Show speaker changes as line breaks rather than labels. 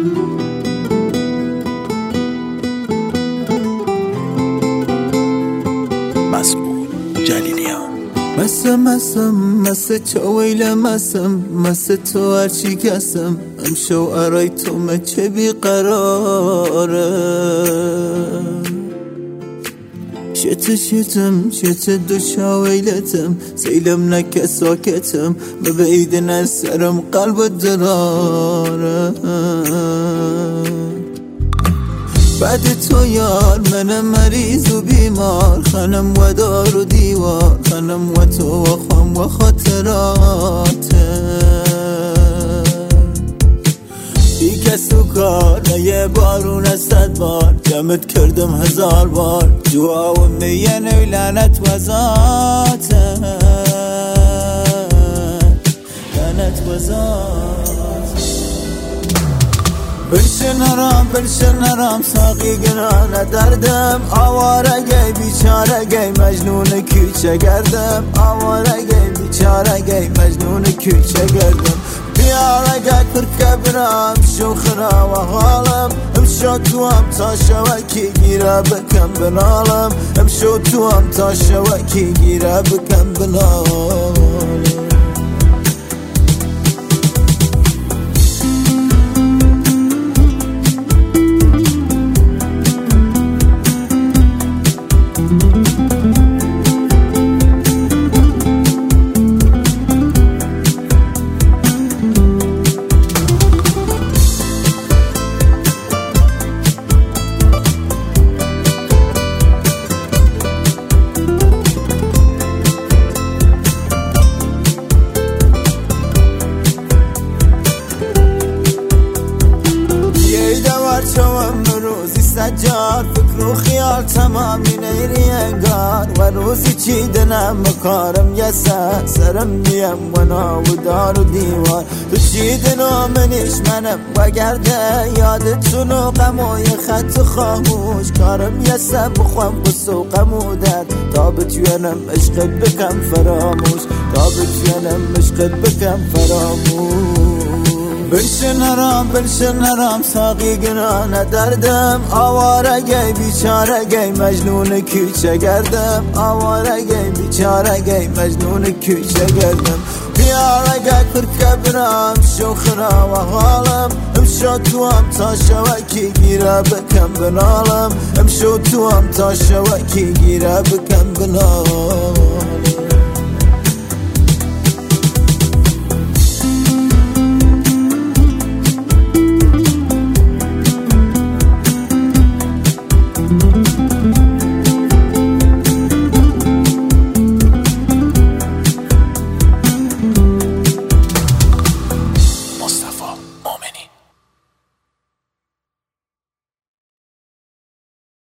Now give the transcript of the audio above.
مسمون جلیلیان.
مسه چاویل مسه تو هرچی کسم امشو ارای تو مچه بیقراره شته دو شاویلتم سیلم نکه ساکتم ببعیدن از سرم قلب دراره بعد تو یار منم مریض و بیمار خانم و دار و دیوار خانم و تو و خام و خاطراته بی کس و کار نه یه بارون از 100 بار جمعت کردم 1000 بار جوا و میین و لعنت و ذاته لعنت و ذاته بلشن نرام ساقی گرانه دردم آواره گی بیچاره گی مجنون کوچه گردم آواره گی بیچاره گی مجنون کوچه گردم بیاره گی پرکه برام شو خرا و حالم امشو تو هم تا شوکی گیره بکم بنالم امشو تو هم تا شوکی گیره بکم بنالم شوم روزی سجار فکر و خیال تمامی نیری انگار و روزی چیدنم مکارم یه سرم میم و ناودار و دیوار تو چیدن و منیش منم و گرده یادتون و غم و یه خط خاموش کارم یه بخوام قصه و غم و درد تا بتوینم عشقت بکم فراموش تا بتوینم عشقت بکم فراموش بلشن نرام ساقی گرانه دردم آواره گی بیچاره گی مجنون کوچه گردم آواره گی بیچاره گی مجنون کوچه گردم بیاره گی پرکه برام شو خرا و حالم امشو تو هم تا شوکی گیره بکم بنالم امشو تو هم تا شوکی گیره بکم بنالم